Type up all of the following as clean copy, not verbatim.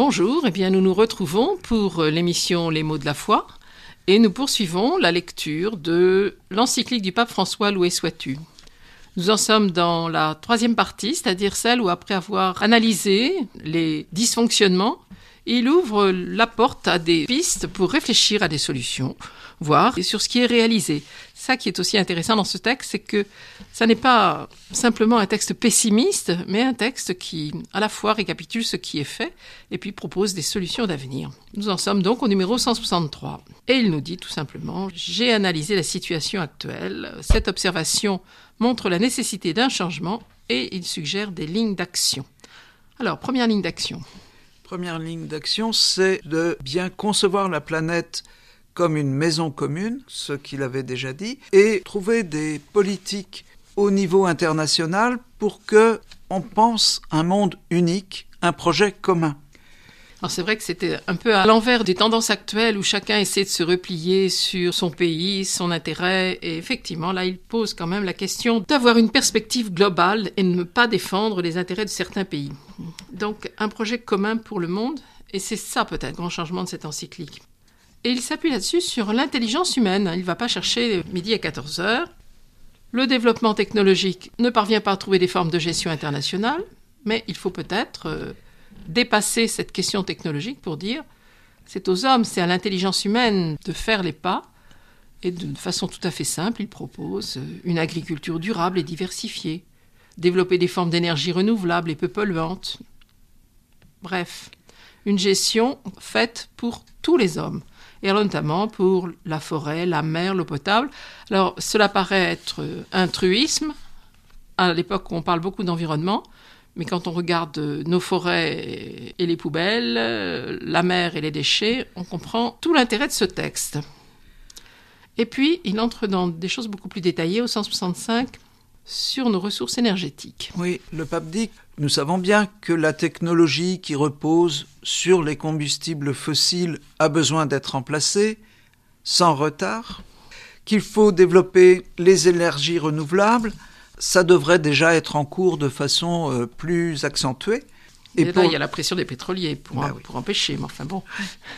Bonjour, eh bien nous nous retrouvons pour l'émission Les mots de la foi et nous poursuivons la lecture de l'encyclique du pape François Loué Sois-tu. Nous en sommes dans la troisième partie, c'est-à-dire celle où après avoir analysé les dysfonctionnements, il ouvre la porte à des pistes pour réfléchir à des solutions, voir sur ce qui est réalisé. Ça qui est aussi intéressant dans ce texte, c'est que ça n'est pas simplement un texte pessimiste, mais un texte qui, à la fois, récapitule ce qui est fait et puis propose des solutions d'avenir. Nous en sommes donc au numéro 163. Et il nous dit tout simplement « J'ai analysé la situation actuelle. Cette observation montre la nécessité d'un changement et il suggère des lignes d'action. » Alors, première ligne d'action. Première ligne d'action, c'est de bien concevoir la planète comme une maison commune, ce qu'il avait déjà dit, et trouver des politiques au niveau international pour qu'on pense un monde unique, un projet commun. Alors c'est vrai que c'était un peu à l'envers des tendances actuelles où chacun essaie de se replier sur son pays, son intérêt, et effectivement là il pose quand même la question d'avoir une perspective globale et de ne pas défendre les intérêts de certains pays. Donc un projet commun pour le monde, et c'est ça peut-être le grand changement de cette encyclique. Et il s'appuie là-dessus sur l'intelligence humaine. Il ne va pas chercher midi à 14h. Le développement technologique ne parvient pas à trouver des formes de gestion internationale, mais il faut peut-être dépasser cette question technologique pour dire c'est aux hommes, c'est à l'intelligence humaine de faire les pas. Et de façon tout à fait simple, il propose une agriculture durable et diversifiée, développer des formes d'énergie renouvelables et peu polluantes. Bref, une gestion faite pour tous les hommes. Et alors notamment pour la forêt, la mer, l'eau potable. Alors, cela paraît être un truisme, à l'époque où on parle beaucoup d'environnement, mais quand on regarde nos forêts et les poubelles, la mer et les déchets, on comprend tout l'intérêt de ce texte. Et puis, il entre dans des choses beaucoup plus détaillées, au 165, sur nos ressources énergétiques. Oui, le pape dit, nous savons bien que la technologie qui repose sur les combustibles fossiles a besoin d'être remplacée, sans retard, qu'il faut développer les énergies renouvelables, ça devrait déjà être en cours de façon plus accentuée. Et là, il y a la pression des pétroliers pour empêcher, mais enfin bon.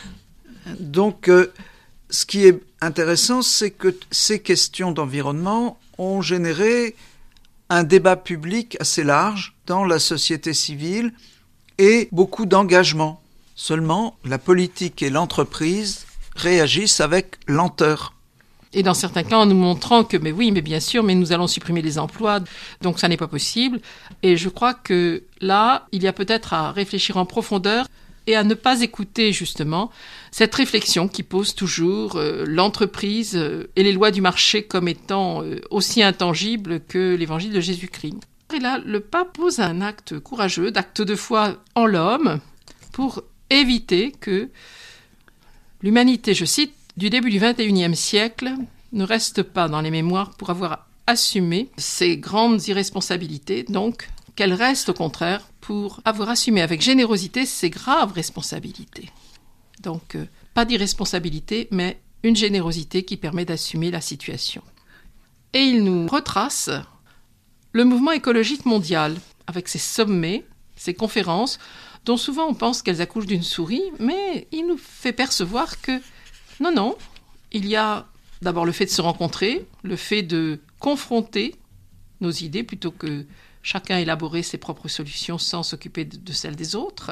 Donc, ce qui est intéressant, c'est que ces questions d'environnement ont généré un débat public assez large dans la société civile et beaucoup d'engagement. Seulement, la politique et l'entreprise réagissent avec lenteur. Et dans certains cas, en nous montrant que, mais oui, mais bien sûr, mais nous allons supprimer les emplois, donc ça n'est pas possible. Et je crois que là, il y a peut-être à réfléchir en profondeur et à ne pas écouter justement cette réflexion qui pose toujours l'entreprise et les lois du marché comme étant aussi intangibles que l'évangile de Jésus-Christ. Et là, le pape pose un acte courageux, d'acte de foi en l'homme, pour éviter que l'humanité, je cite, du début du XXIe siècle ne reste pas dans les mémoires pour avoir assumé ses grandes irresponsabilités, donc qu'elle reste au contraire pour avoir assumé avec générosité ses graves responsabilités. Donc, pas d'irresponsabilité, mais une générosité qui permet d'assumer la situation. Et il nous retrace le mouvement écologique mondial, avec ses sommets, ses conférences, dont souvent on pense qu'elles accouchent d'une souris, mais il nous fait percevoir que non, il y a d'abord le fait de se rencontrer, le fait de confronter nos idées plutôt que chacun élaborer ses propres solutions sans s'occuper de celles des autres.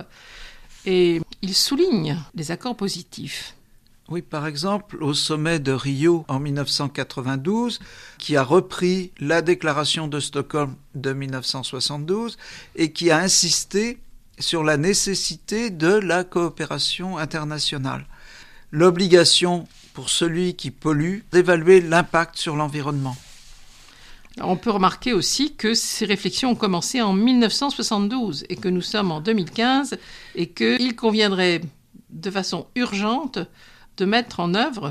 Et il souligne les accords positifs. Oui, par exemple, au sommet de Rio en 1992, qui a repris la déclaration de Stockholm de 1972 et qui a insisté sur la nécessité de la coopération internationale. L'obligation pour celui qui pollue d'évaluer l'impact sur l'environnement. On peut remarquer aussi que ces réflexions ont commencé en 1972 et que nous sommes en 2015 et qu'il conviendrait de façon urgente de mettre en œuvre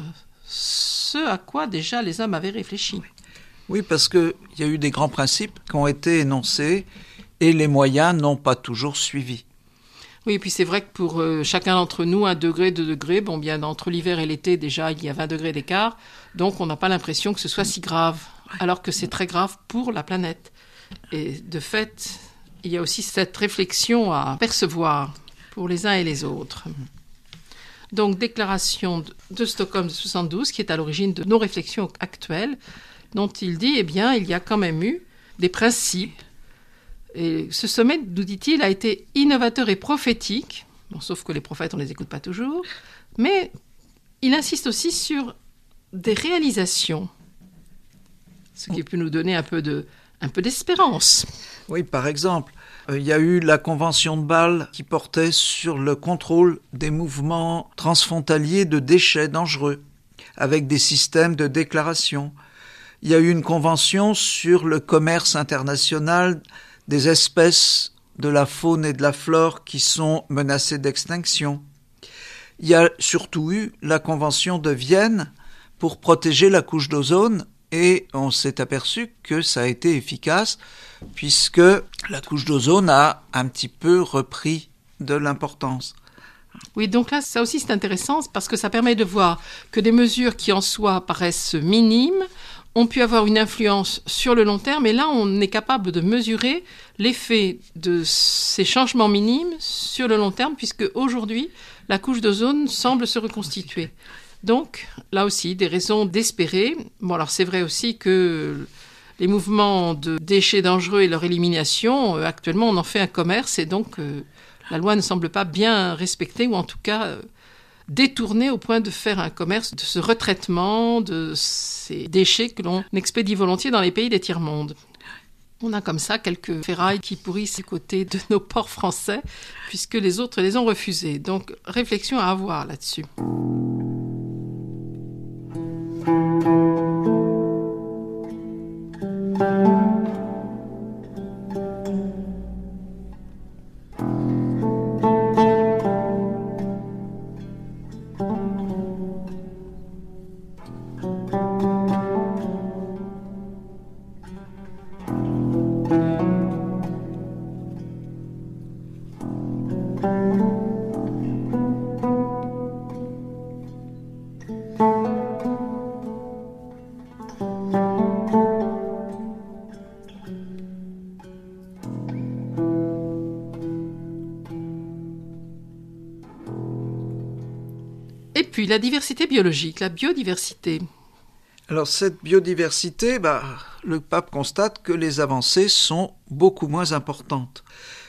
ce à quoi déjà les hommes avaient réfléchi. Oui, parce qu'il y a eu des grands principes qui ont été énoncés et les moyens n'ont pas toujours suivi. Oui, et puis c'est vrai que pour chacun d'entre nous, 1 degré, 2 degrés, bon bien entre l'hiver et l'été déjà il y a 20 degrés d'écart, donc on n'a pas l'impression que ce soit si grave, alors que c'est très grave pour la planète. Et de fait, il y a aussi cette réflexion à percevoir pour les uns et les autres. Donc, déclaration de Stockholm de 72, qui est à l'origine de nos réflexions actuelles, dont il dit, il y a quand même eu des principes. Et ce sommet, nous dit-il, a été innovateur et prophétique. Bon, sauf que les prophètes, on ne les écoute pas toujours. Mais il insiste aussi sur des réalisations, ce qui peut nous donner un peu d'espérance. Oui, par exemple, il y a eu la Convention de Bâle qui portait sur le contrôle des mouvements transfrontaliers de déchets dangereux, avec des systèmes de déclaration. Il y a eu une convention sur le commerce international des espèces de la faune et de la flore qui sont menacées d'extinction. Il y a surtout eu la Convention de Vienne pour protéger la couche d'ozone et on s'est aperçu que ça a été efficace puisque la couche d'ozone a un petit peu repris de l'importance. Oui, donc là, ça aussi c'est intéressant parce que ça permet de voir que des mesures qui en soi paraissent minimes ont pu avoir une influence sur le long terme et là on est capable de mesurer l'effet de ces changements minimes sur le long terme puisque aujourd'hui la couche d'ozone semble se reconstituer. Donc là aussi des raisons d'espérer. Bon alors c'est vrai aussi que les mouvements de déchets dangereux et leur élimination, actuellement on en fait un commerce et donc la loi ne semble pas bien respectée ou en tout cas détournée au point de faire un commerce de ce retraitement de ces déchets que l'on expédie volontiers dans les pays des tiers-mondes. On a comme ça quelques ferrailles qui pourrissent du côté de nos ports français puisque les autres les ont refusés. Donc réflexion à avoir là-dessus. Et puis la diversité biologique, la biodiversité. Alors cette biodiversité, le pape constate que les avancées sont beaucoup moins importantes.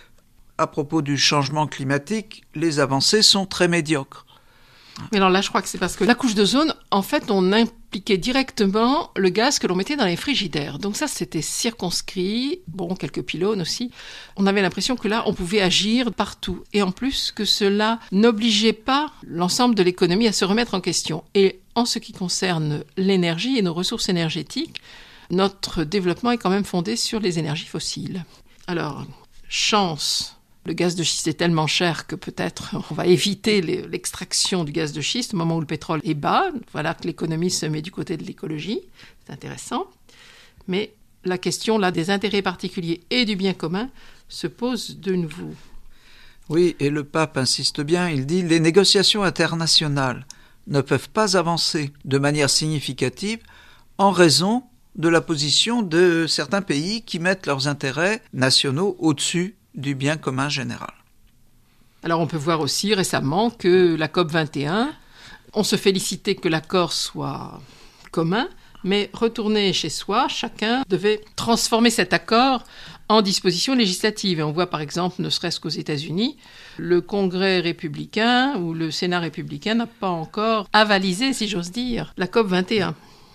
À propos du changement climatique, les avancées sont très médiocres. Mais alors là, je crois que c'est parce que la couche d'ozone, en fait, on impliquait directement le gaz que l'on mettait dans les frigidaires. Donc ça, c'était circonscrit. Bon, quelques pylônes aussi. On avait l'impression que là, on pouvait agir partout. Et en plus, que cela n'obligeait pas l'ensemble de l'économie à se remettre en question. Et en ce qui concerne l'énergie et nos ressources énergétiques, notre développement est quand même fondé sur les énergies fossiles. Alors, chance. Le gaz de schiste est tellement cher que peut-être on va éviter l'extraction du gaz de schiste au moment où le pétrole est bas. Voilà que l'économie se met du côté de l'écologie. C'est intéressant. Mais la question là des intérêts particuliers et du bien commun se pose de nouveau. Oui, et le pape insiste bien, il dit « Les négociations internationales ne peuvent pas avancer de manière significative en raison de la position de certains pays qui mettent leurs intérêts nationaux au-dessus du bien commun général. » Alors on peut voir aussi récemment que la COP21, on se félicitait que l'accord soit commun, mais retourner chez soi, chacun devait transformer cet accord en dispositions législatives. Et on voit par exemple, ne serait-ce qu'aux États-Unis, le Congrès républicain ou le Sénat républicain n'a pas encore avalisé, si j'ose dire, la COP21.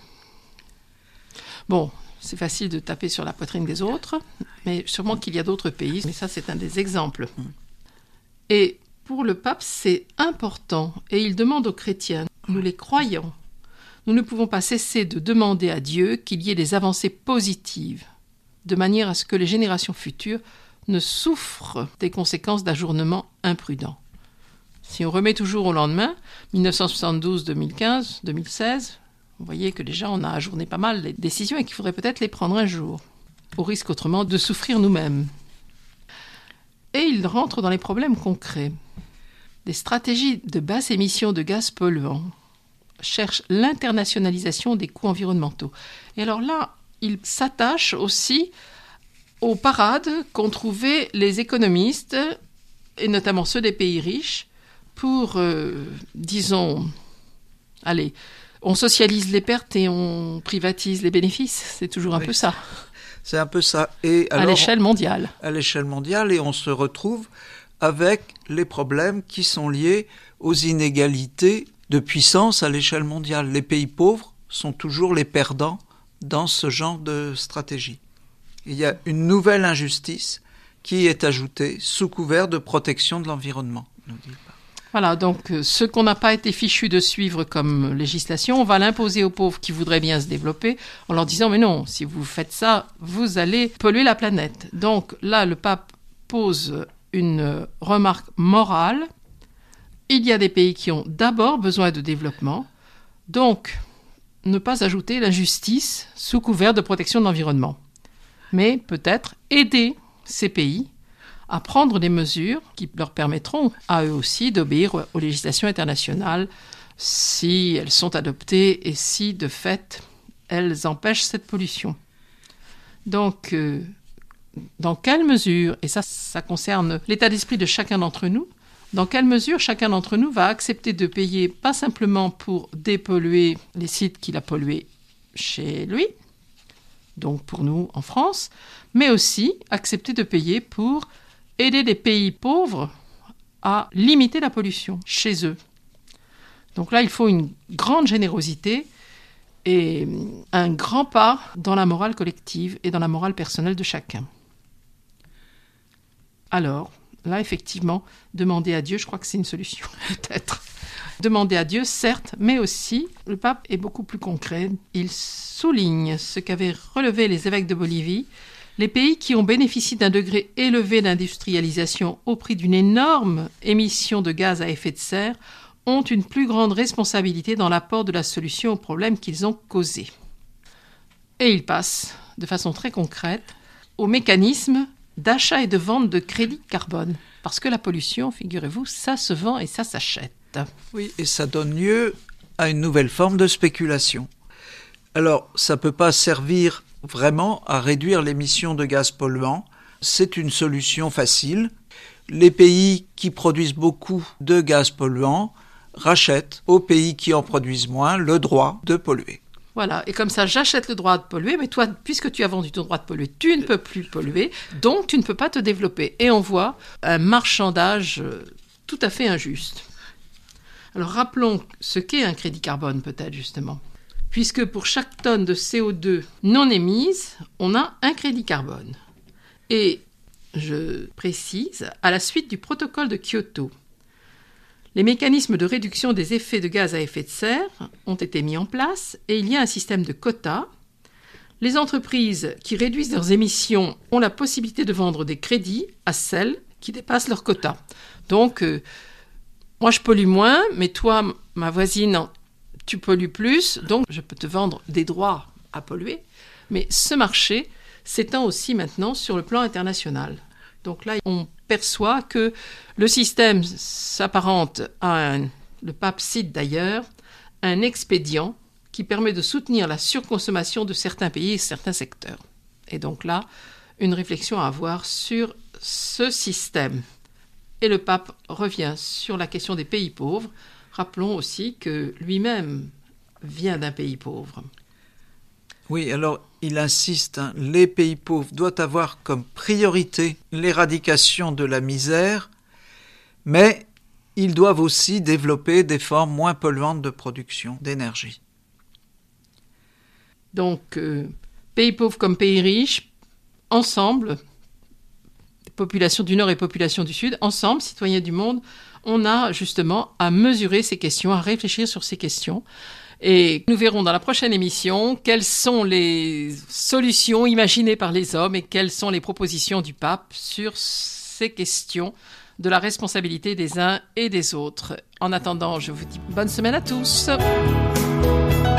Bon, c'est facile de taper sur la poitrine des autres, mais sûrement qu'il y a d'autres pays. Mais ça, c'est un des exemples. Et pour le pape, c'est important. Et il demande aux chrétiens, nous les croyants, nous ne pouvons pas cesser de demander à Dieu qu'il y ait des avancées positives, de manière à ce que les générations futures ne souffrent des conséquences d'ajournements imprudents. Si on remet toujours au lendemain, 1972, 2015, 2016... vous voyez que déjà, on a ajourné pas mal les décisions et qu'il faudrait peut-être les prendre un jour, au risque autrement de souffrir nous-mêmes. Et il rentre dans les problèmes concrets. Des stratégies de basse émission de gaz polluants cherchent l'internationalisation des coûts environnementaux. Et alors là, il s'attache aussi aux parades qu'ont trouvées les économistes et notamment ceux des pays riches, pour, disons, allez, on socialise les pertes et on privatise les bénéfices. C'est toujours un peu ça. C'est un peu ça. Et alors, à l'échelle mondiale. À l'échelle mondiale, et on se retrouve avec les problèmes qui sont liés aux inégalités de puissance à l'échelle mondiale. Les pays pauvres sont toujours les perdants dans ce genre de stratégie. Il y a une nouvelle injustice qui est ajoutée sous couvert de protection de l'environnement, nous dit le pape. Voilà, donc ce qu'on n'a pas été fichu de suivre comme législation, on va l'imposer aux pauvres qui voudraient bien se développer en leur disant « mais non, si vous faites ça, vous allez polluer la planète ». Donc là, le pape pose une remarque morale. Il y a des pays qui ont d'abord besoin de développement, donc ne pas ajouter l'injustice sous couvert de protection de l'environnement, mais peut-être aider ces pays à prendre des mesures qui leur permettront à eux aussi d'obéir aux législations internationales si elles sont adoptées et si, de fait, elles empêchent cette pollution. Donc, dans quelle mesure, et ça concerne l'état d'esprit de chacun d'entre nous, dans quelle mesure chacun d'entre nous va accepter de payer, pas simplement pour dépolluer les sites qu'il a pollués chez lui, donc pour nous en France, mais aussi accepter de payer pour aider des pays pauvres à limiter la pollution chez eux. Donc là, il faut une grande générosité et un grand pas dans la morale collective et dans la morale personnelle de chacun. Alors, là, effectivement, demander à Dieu, je crois que c'est une solution, peut-être. Demander à Dieu, certes, mais aussi, le pape est beaucoup plus concret. Il souligne ce qu'avaient relevé les évêques de Bolivie. Les pays qui ont bénéficié d'un degré élevé d'industrialisation au prix d'une énorme émission de gaz à effet de serre ont une plus grande responsabilité dans l'apport de la solution aux problèmes qu'ils ont causés. Et il passe, de façon très concrète, au mécanisme d'achat et de vente de crédits carbone. Parce que la pollution, figurez-vous, ça se vend et ça s'achète. Oui, et ça donne lieu à une nouvelle forme de spéculation. Alors, ça ne peut pas servir vraiment à réduire l'émission de gaz polluants. C'est une solution facile. Les pays qui produisent beaucoup de gaz polluants rachètent aux pays qui en produisent moins le droit de polluer. Voilà, et comme ça, j'achète le droit de polluer, mais toi, puisque tu as vendu ton droit de polluer, tu ne peux plus polluer, donc tu ne peux pas te développer. Et on voit un marchandage tout à fait injuste. Alors rappelons ce qu'est un crédit carbone, peut-être, justement. Puisque pour chaque tonne de CO2 non émise, on a un crédit carbone. Et je précise, à la suite du protocole de Kyoto, les mécanismes de réduction des effets de gaz à effet de serre ont été mis en place et il y a un système de quotas. Les entreprises qui réduisent leurs émissions ont la possibilité de vendre des crédits à celles qui dépassent leurs quotas. Donc, moi je pollue moins, mais toi, ma voisine, tu pollues plus, donc je peux te vendre des droits à polluer. Mais ce marché s'étend aussi maintenant sur le plan international. Donc là, on perçoit que le système s'apparente à le pape cite d'ailleurs, un expédient qui permet de soutenir la surconsommation de certains pays et certains secteurs. Et donc là, une réflexion à avoir sur ce système. Et le pape revient sur la question des pays pauvres. Rappelons aussi que lui-même vient d'un pays pauvre. Oui, alors il insiste, les pays pauvres doivent avoir comme priorité l'éradication de la misère, mais ils doivent aussi développer des formes moins polluantes de production d'énergie. Donc, pays pauvres comme pays riches, ensemble, population du Nord et population du Sud, ensemble, citoyens du monde, on a justement à mesurer ces questions, à réfléchir sur ces questions. Et nous verrons dans la prochaine émission quelles sont les solutions imaginées par les hommes et quelles sont les propositions du pape sur ces questions de la responsabilité des uns et des autres. En attendant, je vous dis bonne semaine à tous.